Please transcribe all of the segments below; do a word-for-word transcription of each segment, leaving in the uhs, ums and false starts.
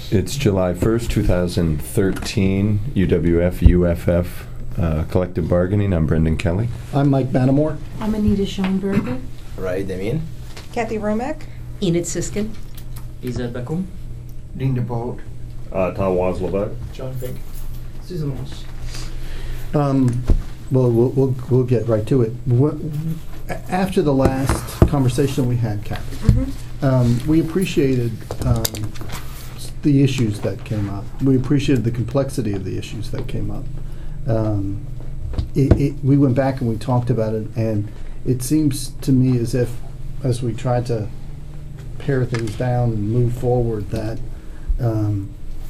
It's July first, two thousand thirteen, U W F U F F uh, collective bargaining. I'm Brendan Kelly. I'm Mike Banamore. I'm Anita Schoenberger. Ray Damien. Kathy Romack. Enid Siskin. Isa Beckham. Dean DeBolt. Uh, Tom Waslevak. John Fink. Susan Walsh. Um, well, we'll, we'll, we'll get right to it. What, after the last conversation we had, Kathy, Mm-hmm. um, we appreciated um, the issues that came up. We appreciated the complexity of the issues that came up. Um, it, it, we went back and we talked about it, and it seems to me as if, as we tried to pare things down and move forward, that um,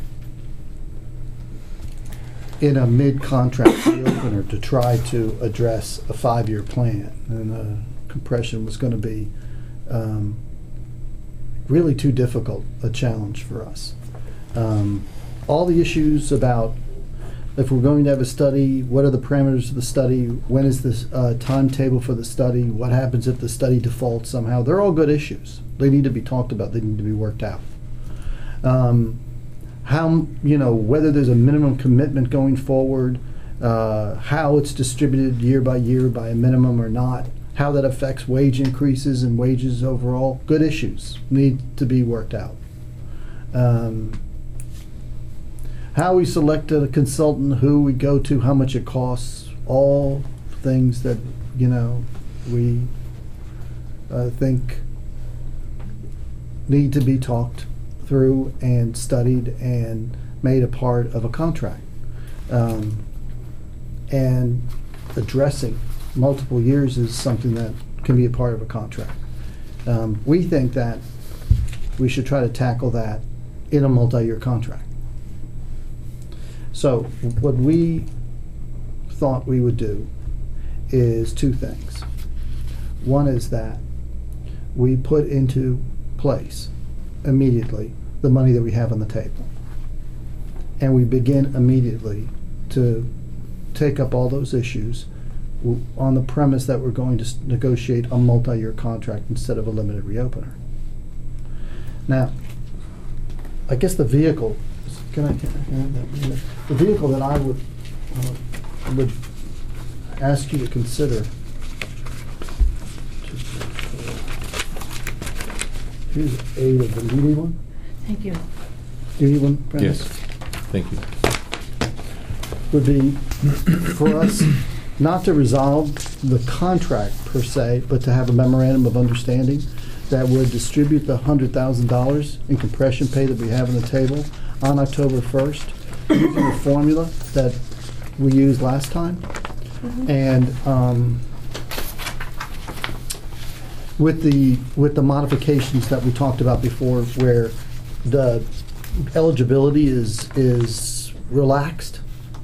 in a mid-contract reopener to try to address a five-year plan, and uh, compression was going to be um, really too difficult a challenge for us. Um, all the issues about if we're going to have a study, what are the parameters of the study, when is the uh, timetable for the study, what happens if the study defaults somehow, they're all good issues. They need to be talked about, they need to be worked out. Um, how, you know, whether there's a minimum commitment going forward, uh, how it's distributed year by year by a minimum or not, how that affects wage increases and wages overall, good issues need to be worked out. Um, how we select a consultant, who we go to, how much it costs, all things that, you know, we uh, think need to be talked through and studied and made a part of a contract. Um, and addressing multiple years is something that can be a part of a contract. Um, we think that we should try to tackle that in a multi-year contract. So what we thought we would do is two things. One is that we put into place immediately the money that we have on the table, and we begin immediately to take up all those issues on the premise that we're going to negotiate a multi-year contract instead of a limited reopener. Now, I guess the vehicle, can I, can I have that? The vehicle that I would uh, would ask you to consider. Here's eight of them. Do you need one? Thank you. Do you need one, Brandon? Yes, thank you. Would be for us not to resolve the contract per se, but to have a memorandum of understanding that would distribute the one hundred thousand dollars in compression pay that we have on the table on October first using the formula that we used last time. Mm-hmm. And um, with the with the modifications that we talked about before, where the eligibility is is relaxed,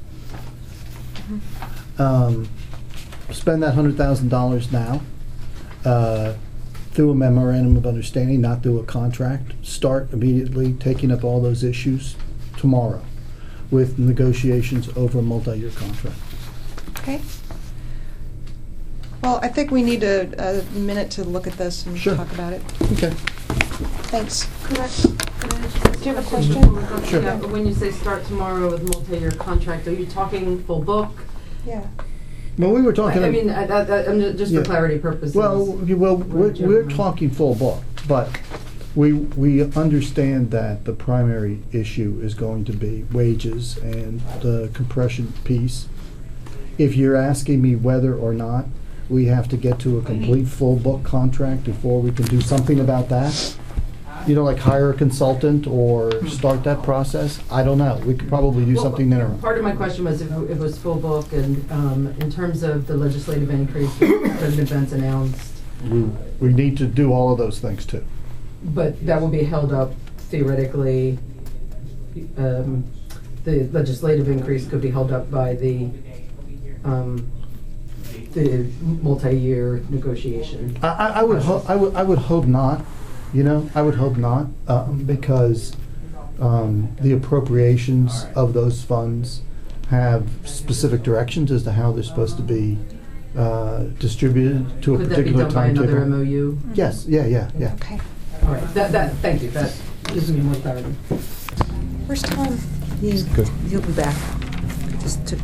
Mm-hmm. um, spend that one hundred thousand dollars now uh, through a memorandum of understanding, not through a contract. Start immediately taking up all those issues tomorrow with negotiations over a multi-year contract. Okay. Well, I think we need a, a minute to look at this and Sure. talk about it. Okay. Thanks. Could I, could I ask Do you have a question? Sure. Yeah, but when you say start tomorrow with multi-year contract, are you talking full book? Yeah. Well, we were talking. I, I mean, I, I, I, I'm ju- just Yeah. for clarity purposes. Well, you- well, we're, Right, we're Jim. talking full book, but we we understand that the primary issue is going to be wages and the compression piece. If you're asking me whether or not we have to get to a complete full book contract before we can do something about that, you know, like hire a consultant or start that process, I don't know. We could probably do Well, something interim. Part of my question was if it was full book, and um, in terms of the legislative increase that President Pence announced, We, we need to do all of those things too. but that would be held up theoretically. Um, the legislative increase could be held up by the um, the multi-year negotiation. I, I I would hope, I would, I would hope not, you know, I would hope not, um, because, um, the appropriations of those funds have specific directions as to how they're supposed to be, uh, distributed to a Could that be particular done by another M timetable. O U? Yes, yeah, yeah, yeah. Okay. All right, that, that, thank you, that gives me more clarity. Where's Tom? He's, Good. he'll be back. Just took.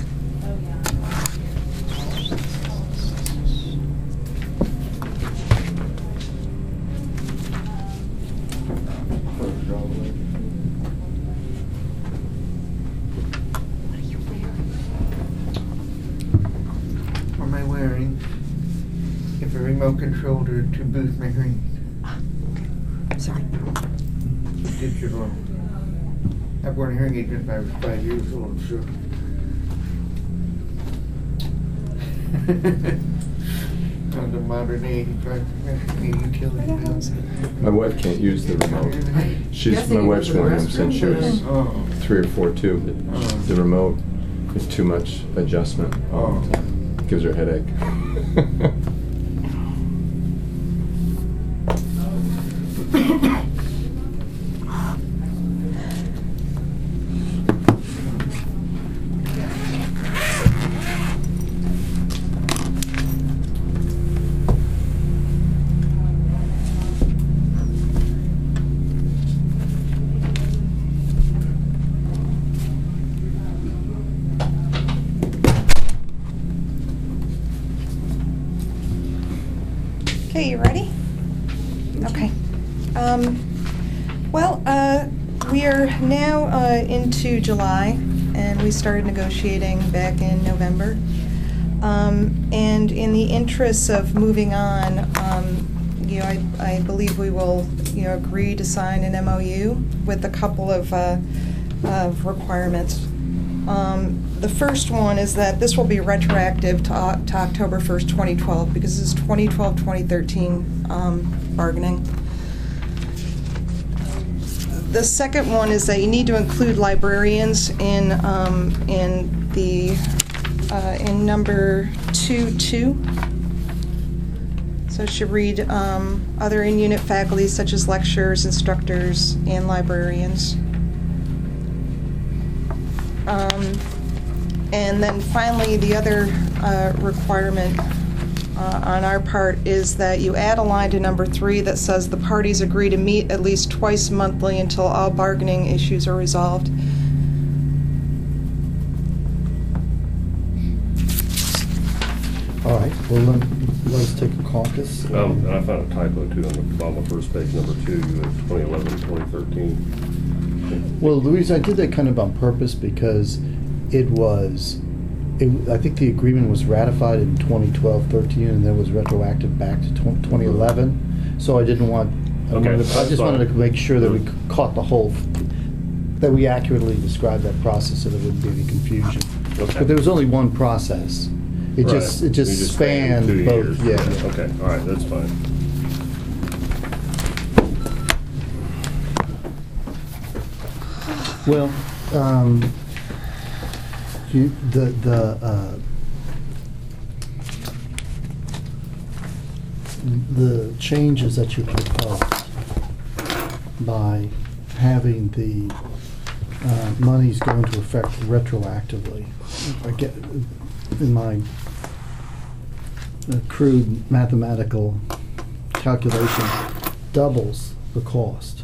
What am I wearing? If a remote controlled or to boost my hearing. Sorry. Digital. I've worn a hearing aid since I was five years old, so. On the modern age, I utility bills. My wife can't use the remote. She's, Guessing my you wife's go to the worn them since she restroom, was but Oh. three or four too. but Oh. The remote is too much adjustment. Oh. Gives her a headache. Okay, you ready? Okay. Um, well, uh, we are now uh, into July, and we started negotiating back in November. Um, and in the interests of moving on, um, you know, I, I believe we will, you know, agree to sign an M O U with a couple of, uh, of requirements. Um, the first one is that this will be retroactive to, Oc- to October first, twenty twelve, because this is twenty twelve, twenty thirteen um, bargaining. The second one is that you need to include librarians in, um, in the, uh, in number two two. So it should read, um, other in-unit faculty such as lecturers, instructors, and librarians. Um, and then finally, the other uh, requirement uh, on our part is that you add a line to number three that says the parties agree to meet at least twice monthly until all bargaining issues are resolved. All right, well, let, let's take a caucus. Um, and I found a typo too on the bottom of the first page, number two, you had twenty eleven, twenty thirteen. Well, Louise, I did that kind of on purpose because it was, it, I think the agreement was ratified in twenty twelve, thirteen, and then was retroactive back to twenty eleven. So I didn't want, I Okay, wanted to- I that's just wanted to fine. make sure that we caught the whole, that we accurately described that process so there wouldn't be any confusion. Okay. But there was only one process. It just, Right. it just You spanned two both, years. yeah. yeah. Okay, all right, that's fine. Well, um, you, the, the, uh, the changes that you proposed by having the, uh, monies go into effect retroactively, I get, in my crude mathematical calculation, doubles the cost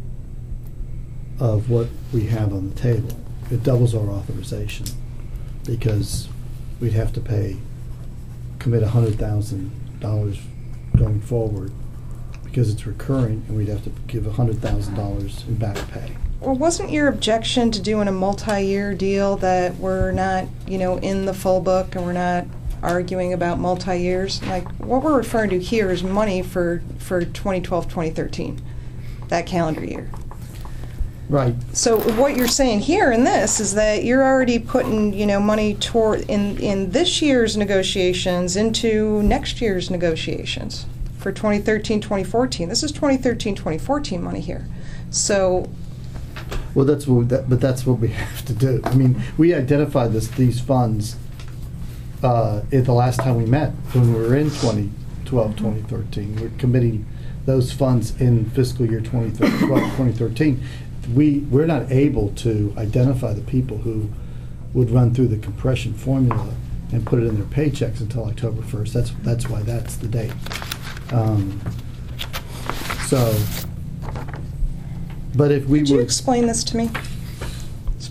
of what we have on the table. It doubles our authorization because we'd have to pay, commit a hundred thousand dollars going forward because it's recurring, and we'd have to give a hundred thousand dollars in back pay. Well, wasn't your objection to doing a multi-year deal that we're not, you know, in the full book and we're not arguing about multi-years? Like, what we're referring to here is money for, for twenty twelve, twenty thirteen, that calendar year. Right. So what you're saying here in this is that you're already putting, you know, money toward, in, in this year's negotiations into next year's negotiations for twenty thirteen, twenty fourteen. This is twenty thirteen, twenty fourteen money here. So, Well, that's what, that, but that's what we have to do. I mean, we identified this, these funds, uh, at the last time we met, when we were in twenty twelve, twenty thirteen. We're committing those funds in fiscal year twenty twelve, twenty thirteen. We, we're not able to identify the people who would run through the compression formula and put it in their paychecks until October first. That's, that's why that's the date. Um, So, but if we could you were, explain this to me?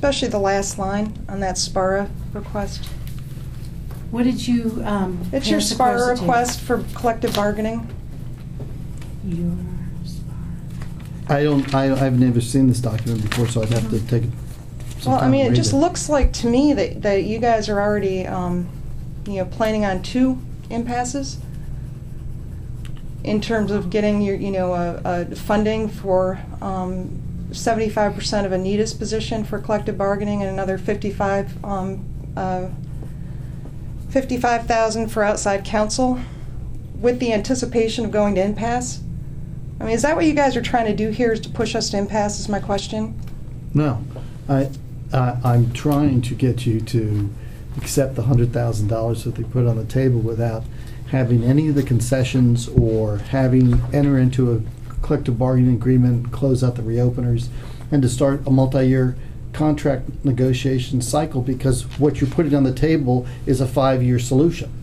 especially the last line on that SPARA request. What did you, um... It's your pass across SPARA the table? request for collective bargaining. Your SPARA. I don't, I, I've never seen this document before, so I'd have to take some Well, I time mean, to it read just looks like to me that, that you guys are already, um, you know, planning on two impasses in terms of getting your, you know, uh, uh, funding for um, seventy-five percent of Anita's position for collective bargaining and another fifty-five, um, uh, fifty-five thousand for outside counsel, with the anticipation of going to impasse. I mean, is that what you guys are trying to do here? Is to push us to impasse? Is my question. No, I, I, I'm trying to get you to accept the hundred thousand dollars that they put on the table without having any of the concessions or having enter into a collective bargaining agreement, close out the reopeners, and to start a multi-year contract negotiation cycle, because what you're putting on the table is a five-year solution.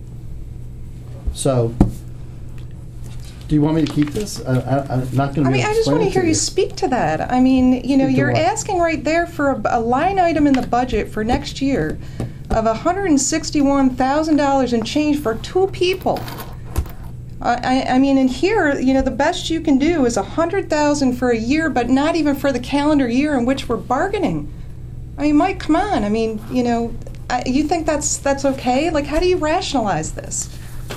So, do you want me to keep this? I, I, I'm not going to. I mean, I just want to hear you speak to that. I mean, you know, Speak to you're what? asking right there for a, a line item in the budget for next year of one hundred sixty-one thousand dollars and change for two people. I, I mean, in here, you know, the best you can do is one hundred thousand dollars for a year, but not even for the calendar year in which we're bargaining. I mean, Mike, come on. I mean, you know, I, you think that's that's okay? Like, how do you rationalize this?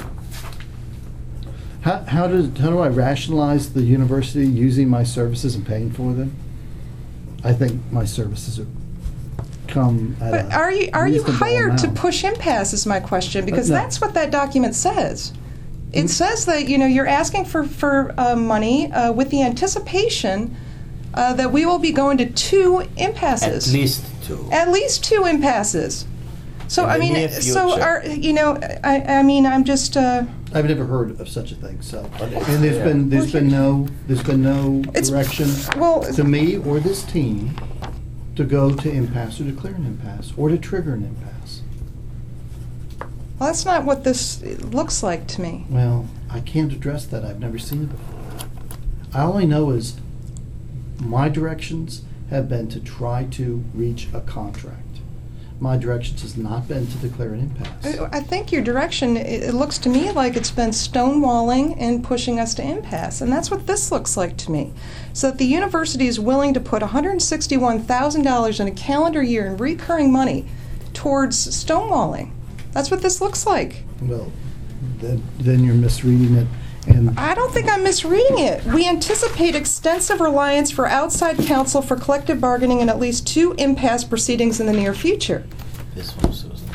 How, how does how do I rationalize the university using my services and paying for them? I think my services are come at But a are you are you reasonable hired to amount. push impasse is my question, because no. that's what that document says. It Mm. says that, you know, you're asking for, for uh, money uh, with the anticipation uh, that we will be going to two impasses. At least two. At least two impasses. So, In I the mean, near so, future. are, you know, I, I mean, I'm just, uh, I've never heard of such a thing. So, But it's and there's there. been there's been no there's been no It's- direction well, to me or this team to go to impasse or declare an impasse or to trigger an impasse. well, that's not what this looks like to me. Well, I can't address that. I've never seen it before. I only know is my directions have been to try to reach a contract. My directions has not been to declare an impasse. I I think your direction, it it looks to me like it's been stonewalling and pushing us to impasse, and that's what this looks like to me. So that the university is willing to put one hundred sixty-one thousand dollars in a calendar year in recurring money towards stonewalling. That's what this looks like. Well, then, then you're misreading it. And I don't think I'm misreading it. We anticipate extensive reliance for outside counsel for collective bargaining and at least two impasse proceedings in the near future. This one, Susan.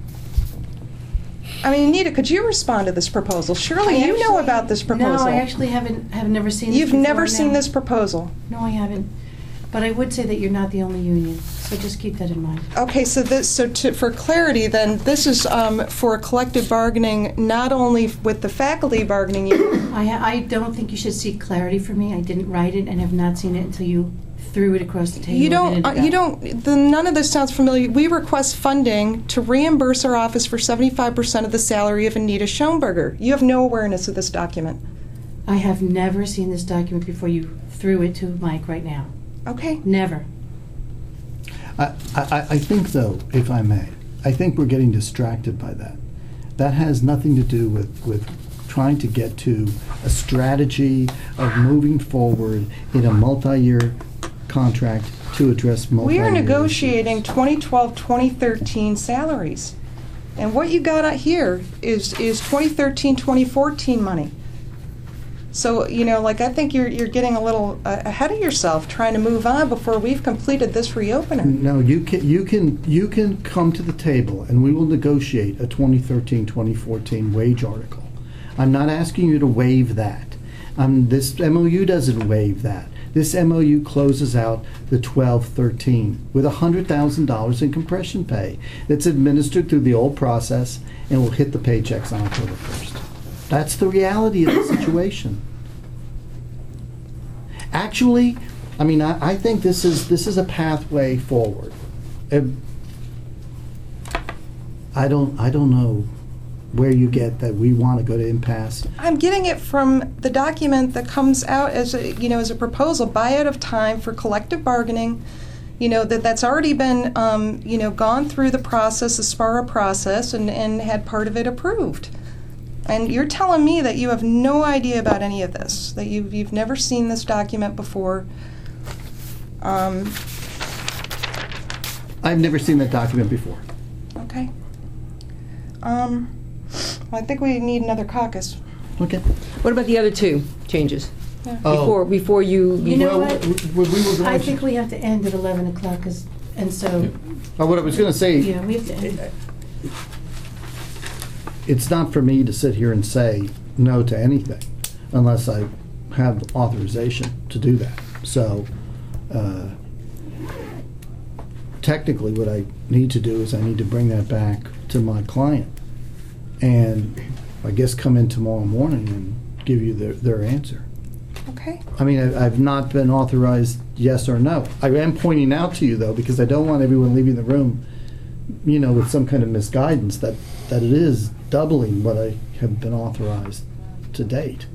I mean, Anita, could you respond to this proposal? Surely I you know actually- about this proposal. No, I actually haven't, have never seen this You've before, never seen no. this proposal. No, I haven't. But I would say that you're not the only union, so just keep that in mind. Okay, so this, so to, for clarity, then this is um, for collective bargaining, not only with the faculty bargaining union. I, I don't think you should seek clarity from me. I didn't write it and have not seen it until you threw it across the table. You a don't. minute Uh, ago. you don't. The, none of this sounds familiar. We request funding to reimburse our office for seventy-five percent of the salary of Anita Schoenberger. You have no awareness of this document. I have never seen this document before you threw it to Mike right now. Okay. Never. I, I, I think, though, if I may, I think we're getting distracted by that. That has nothing to do with, with trying to get to a strategy of moving forward in a multi-year contract to address multi-year We are negotiating issues. twenty twelve, twenty thirteen salaries, and what you got out here is is twenty thirteen, twenty fourteen money. So, you know, like, I think you're you're getting a little uh, ahead of yourself trying to move on before we've completed this reopener. No, you can, you can, you can come to the table and we will negotiate a twenty thirteen, twenty fourteen wage article. I'm not asking you to waive that. Um, this M O U doesn't waive that. This M O U closes out the twelve thirteen with one hundred thousand dollars in compression pay that's administered through the old process and will hit the paychecks on October first. That's the reality of the situation. Actually, I mean, I, I think this is this is a pathway forward. Um, I don't I don't know where you get that we want to go to impasse. I'm getting it from the document that comes out as a, you know, as a proposal, buyout of time for collective bargaining you know, that that's already been, um, you know, gone through the process, the SPARA process, and, and had part of it approved. And you're telling me that you have no idea about any of this, that you've, you've never seen this document before. Um, I've never seen that document before. okay. Um, well, I think we need another caucus. Okay. What about the other two changes? Yeah. Oh. Before, before you... You know Well, what? w- w- we were going I to- think we have to end at eleven o'clock, 'cause- and so, Oh, what I was going to say, yeah, we have to end. it's not for me to sit here and say no to anything unless I have authorization to do that. So, uh, technically, what I need to do is I need to bring that back to my client and I guess come in tomorrow morning and give you their, their answer. Okay. I mean, I- I've not been authorized yes or no. I am pointing out to you, though, because I don't want everyone leaving the room, you know, with some kind of misguidance that, that it is doubling what I have been authorized to date.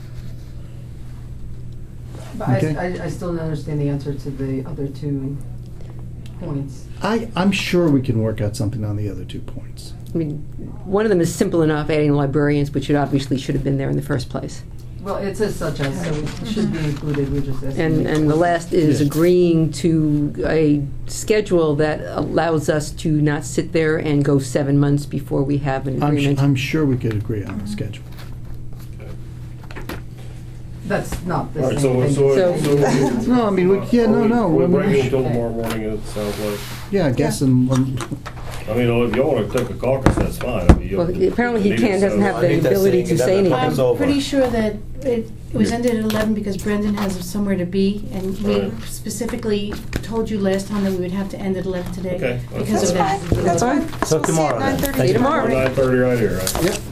But I, Okay. I, I still don't understand the answer to the other two points. I, I'm sure we can work out something on the other two points. I mean, one of them is simple enough, adding librarians, which should obviously should have been there in the first place. Well, it says such as, so it should be included, we're just asking. And, and the last is Yes. agreeing to a schedule that allows us to not sit there and go seven months before we have an I'm, agreement. su- I'm sure we could agree on a schedule. That's not the All same right, so, thing. so, So- so. No, I mean, we- yeah, no, no, We'll we- bring it until tomorrow morning, it sounds like. Yeah, I guess, and, um, I mean, if y'all wanna take a caucus, that's fine. I mean, you'll- Well, apparently he need it, can't, doesn't so- have I the think that's ability saying to it say doesn't anything. It's I'm over. pretty sure that it, it was ended at eleven because Brendan has somewhere to be, and we Right. specifically told you last time that we would have to end at eleven today Okay. because That's of that. fine. That's fine. So tomorrow then. Nine thirty Thank you. tomorrow. Nine thirty right here, right? Yep.